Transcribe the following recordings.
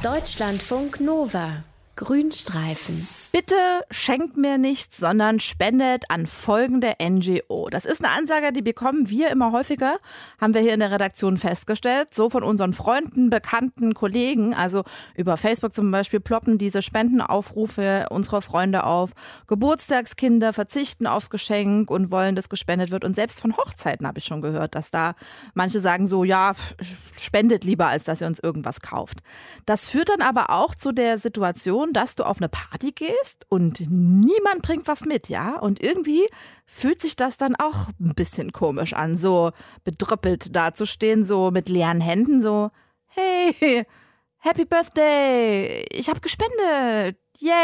Deutschlandfunk Nova. Grünstreifen. Bitte schenkt mir nichts, sondern spendet an folgende NGO. Das ist eine Ansage, die bekommen wir immer häufiger, haben wir hier in der Redaktion festgestellt. So von unseren Freunden, Bekannten, Kollegen. Also über Facebook zum Beispiel ploppen diese Spendenaufrufe unserer Freunde auf. Geburtstagskinder verzichten aufs Geschenk und wollen, dass gespendet wird. Und selbst von Hochzeiten habe ich schon gehört, dass da manche sagen so, ja, spendet lieber, als dass ihr uns irgendwas kauft. Das führt dann aber auch zu der Situation, dass du auf eine Party gehst und niemand bringt was mit, ja? Und irgendwie fühlt sich das dann auch ein bisschen komisch an, so bedröppelt dazustehen, so mit leeren Händen, so, hey, Happy Birthday, ich habe gespendet,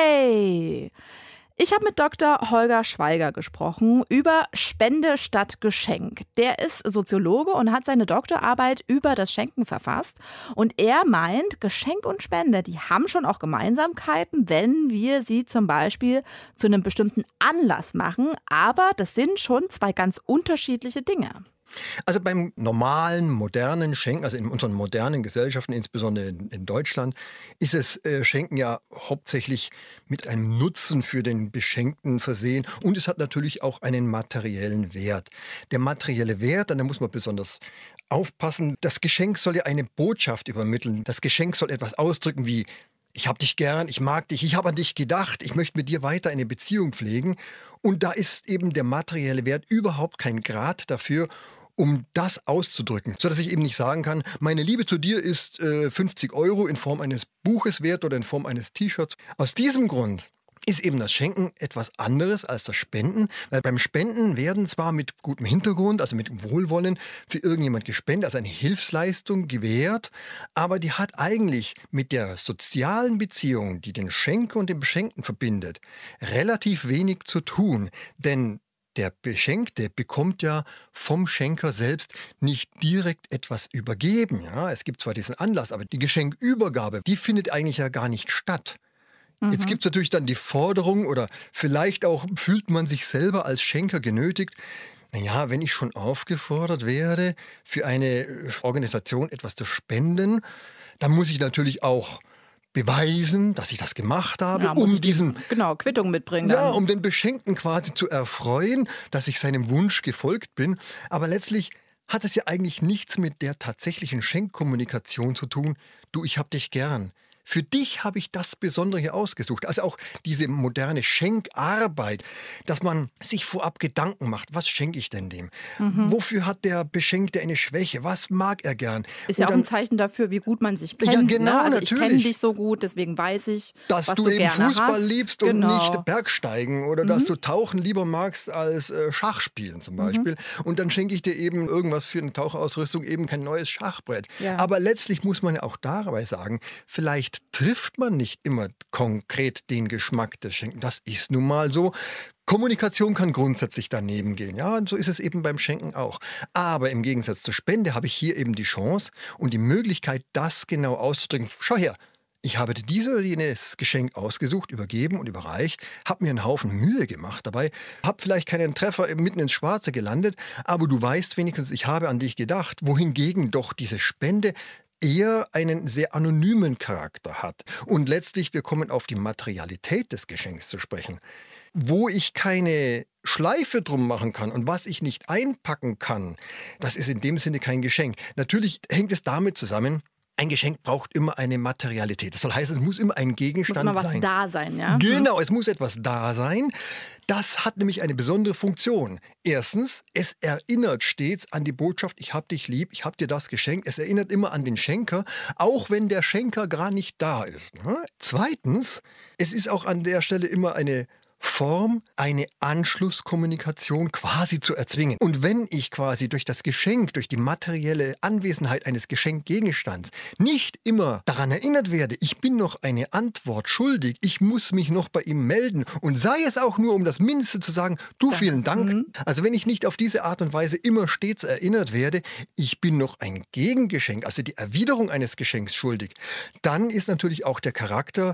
yay! Ich habe mit Dr. Holger Schweiger gesprochen über Spende statt Geschenk. Der ist Soziologe und hat seine Doktorarbeit über das Schenken verfasst. Und er meint, Geschenk und Spende, die haben schon auch Gemeinsamkeiten, wenn wir sie zum Beispiel zu einem bestimmten Anlass machen. Aber das sind schon zwei ganz unterschiedliche Dinge. Also beim normalen, modernen Schenken, also in unseren modernen Gesellschaften, insbesondere in Deutschland, ist es Schenken ja hauptsächlich mit einem Nutzen für den Beschenkten versehen. Und es hat natürlich auch einen materiellen Wert. Der materielle Wert, da muss man besonders aufpassen, das Geschenk soll ja eine Botschaft übermitteln. Das Geschenk soll etwas ausdrücken wie: Ich habe dich gern, ich mag dich, ich habe an dich gedacht, ich möchte mit dir weiter eine Beziehung pflegen. Und da ist eben der materielle Wert überhaupt kein Grad dafür, um das auszudrücken, sodass ich eben nicht sagen kann, meine Liebe zu dir ist 50 € in Form eines Buches wert oder in Form eines T-Shirts. Aus diesem Grund ist eben das Schenken etwas anderes als das Spenden, weil beim Spenden werden zwar mit gutem Hintergrund, also mit Wohlwollen für irgendjemand gespendet, also eine Hilfsleistung gewährt, aber die hat eigentlich mit der sozialen Beziehung, die den Schenker und den Beschenkten verbindet, relativ wenig zu tun, denn der Beschenkte bekommt ja vom Schenker selbst nicht direkt etwas übergeben. Ja? Es gibt zwar diesen Anlass, aber die Geschenkübergabe, die findet eigentlich ja gar nicht statt. Jetzt gibt es natürlich dann die Forderung oder vielleicht auch fühlt man sich selber als Schenker genötigt, naja, wenn ich schon aufgefordert werde, für eine Organisation etwas zu spenden, dann muss ich natürlich auch beweisen, dass ich das gemacht habe, ja, Quittung mitbringen. Ja, um den Beschenkten quasi zu erfreuen, dass ich seinem Wunsch gefolgt bin. Aber letztlich hat es ja eigentlich nichts mit der tatsächlichen Schenkkommunikation zu tun. Du, ich hab dich gern. Für dich habe ich das Besondere hier ausgesucht. Also auch diese moderne Schenkarbeit, dass man sich vorab Gedanken macht, was schenke ich denn dem? Wofür hat der Beschenkte eine Schwäche? Was mag er gern? Ist ja auch ein Zeichen dafür, wie gut man sich kennt. Ja, genau, ne? Also natürlich. Ich kenne dich so gut, deswegen weiß ich, dass was du du eben gerne Fußball hast. liebst und Genau. nicht Bergsteigen oder dass du Tauchen lieber magst als Schachspielen zum Beispiel. Und dann schenke ich dir eben irgendwas für eine Tauchausrüstung, eben kein neues Schachbrett. Ja. Aber letztlich muss man ja auch dabei sagen, vielleicht trifft man nicht immer konkret den Geschmack des Schenken. Das ist nun mal so. Kommunikation kann grundsätzlich daneben gehen. Ja, und so ist es eben beim Schenken auch. Aber im Gegensatz zur Spende habe ich hier eben die Chance und die Möglichkeit, das genau auszudrücken. Schau her, ich habe dir dieses oder jenes Geschenk ausgesucht, übergeben und überreicht, habe mir einen Haufen Mühe gemacht dabei, habe vielleicht keinen Treffer mitten ins Schwarze gelandet, aber du weißt wenigstens, ich habe an dich gedacht, wohingegen doch diese Spende eher einen sehr anonymen Charakter hat. Und letztlich, wir kommen auf die Materialität des Geschenks zu sprechen. Wo ich keine Schleife drum machen kann und was ich nicht einpacken kann, das ist in dem Sinne kein Geschenk. Natürlich hängt es damit zusammen, ein Geschenk braucht immer eine Materialität. Das soll heißen, es muss immer ein Gegenstand sein. Muss immer was da sein, ja? Genau, es muss etwas da sein. Das hat nämlich eine besondere Funktion. Erstens, es erinnert stets an die Botschaft, ich hab dich lieb, ich hab dir das geschenkt. Es erinnert immer an den Schenker, auch wenn der Schenker gar nicht da ist. Zweitens, es ist auch an der Stelle immer eine Form, eine Anschlusskommunikation quasi zu erzwingen. Und wenn ich quasi durch das Geschenk, durch die materielle Anwesenheit eines Geschenkgegenstands nicht immer daran erinnert werde, ich bin noch eine Antwort schuldig, ich muss mich noch bei ihm melden und sei es auch nur, um das Mindeste zu sagen, du, vielen Dank. Also wenn ich nicht auf diese Art und Weise immer stets erinnert werde, ich bin noch ein Gegengeschenk, also die Erwiderung eines Geschenks schuldig, dann ist natürlich auch der Charakter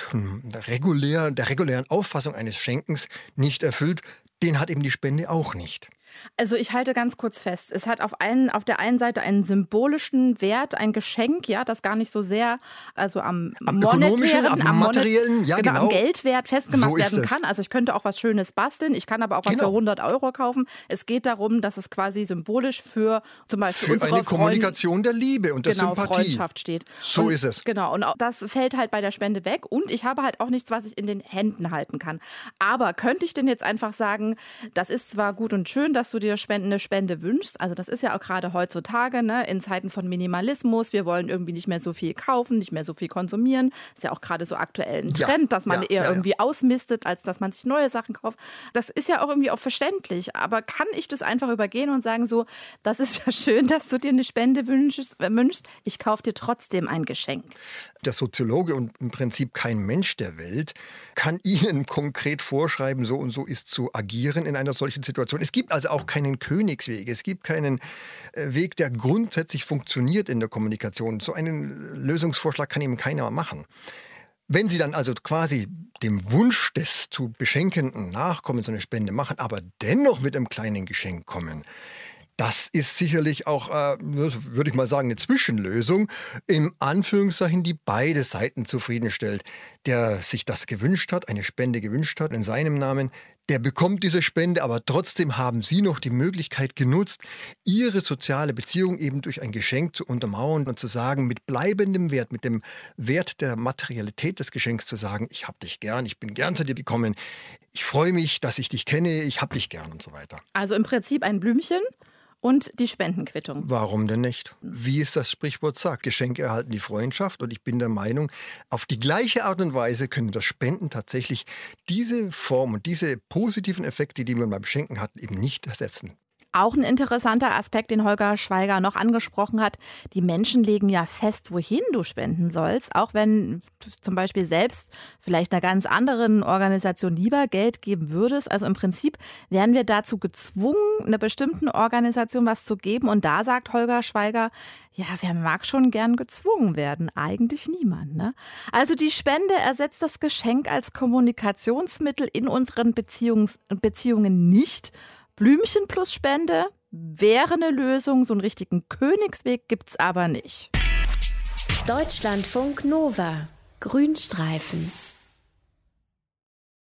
der regulären Auffassung eines Schenkens nicht erfüllt. Den hat eben die Spende auch nicht. Also ich halte ganz kurz fest, es hat auf der einen Seite einen symbolischen Wert, ein Geschenk, ja, das gar nicht so sehr am monetären, am materiellen, ja, genau, am Geldwert festgemacht so werden kann. Also ich könnte auch was Schönes basteln, ich kann aber auch was für 100 € kaufen. Es geht darum, dass es quasi symbolisch für zum Beispiel für eine Kommunikation der Liebe und der Sympathie. Freundschaft steht. So ist es. Genau, und das fällt halt bei der Spende weg und ich habe halt auch nichts, was ich in den Händen halten kann. Aber könnte ich denn jetzt einfach sagen, das ist zwar gut und schön, dass du dir eine Spende wünschst, also das ist ja auch gerade heutzutage, ne, in Zeiten von Minimalismus, wir wollen irgendwie nicht mehr so viel kaufen, nicht mehr so viel konsumieren, ist ja auch gerade so aktuell ein Trend, dass man eher irgendwie ausmistet, als dass man sich neue Sachen kauft. Das ist ja auch irgendwie auch verständlich, aber kann ich das einfach übergehen und sagen so, das ist ja schön, dass du dir eine Spende wünschst, ich kaufe dir trotzdem ein Geschenk. Der Soziologe und im Prinzip kein Mensch der Welt kann Ihnen konkret vorschreiben, so und so ist zu agieren in einer solchen Situation. Es gibt also auch keinen Königsweg. Es gibt keinen Weg, der grundsätzlich funktioniert in der Kommunikation. So einen Lösungsvorschlag kann eben keiner machen. Wenn Sie dann also quasi dem Wunsch des zu Beschenkenden nachkommen, so eine Spende machen, aber dennoch mit einem kleinen Geschenk kommen, das ist sicherlich auch, würde ich mal sagen, eine Zwischenlösung, im Anführungszeichen, die beide Seiten zufriedenstellt. Der sich das gewünscht hat, eine Spende gewünscht hat in seinem Namen, der bekommt diese Spende, aber trotzdem haben Sie noch die Möglichkeit genutzt, Ihre soziale Beziehung eben durch ein Geschenk zu untermauern und zu sagen, mit bleibendem Wert, mit dem Wert der Materialität des Geschenks zu sagen, ich hab dich gern, ich bin gern zu dir gekommen, ich freue mich, dass ich dich kenne, ich hab dich gern und so weiter. Also im Prinzip ein Blümchen und die Spendenquittung. Warum denn nicht? Wie es das Sprichwort sagt, Geschenke erhalten die Freundschaft. Und ich bin der Meinung, auf die gleiche Art und Weise können das Spenden tatsächlich diese Form und diese positiven Effekte, die man beim Schenken hat, eben nicht ersetzen. Auch ein interessanter Aspekt, den Holger Schweiger noch angesprochen hat. Die Menschen legen ja fest, wohin du spenden sollst. Auch wenn du zum Beispiel selbst vielleicht einer ganz anderen Organisation lieber Geld geben würdest. Also im Prinzip wären wir dazu gezwungen, einer bestimmten Organisation was zu geben. Und da sagt Holger Schweiger, ja, wer mag schon gern gezwungen werden? Eigentlich niemand, ne? Also die Spende ersetzt das Geschenk als Kommunikationsmittel in unseren Beziehungen nicht. Blümchen plus Spende wäre eine Lösung, so einen richtigen Königsweg gibt's aber nicht. Deutschlandfunk Nova, Grünstreifen.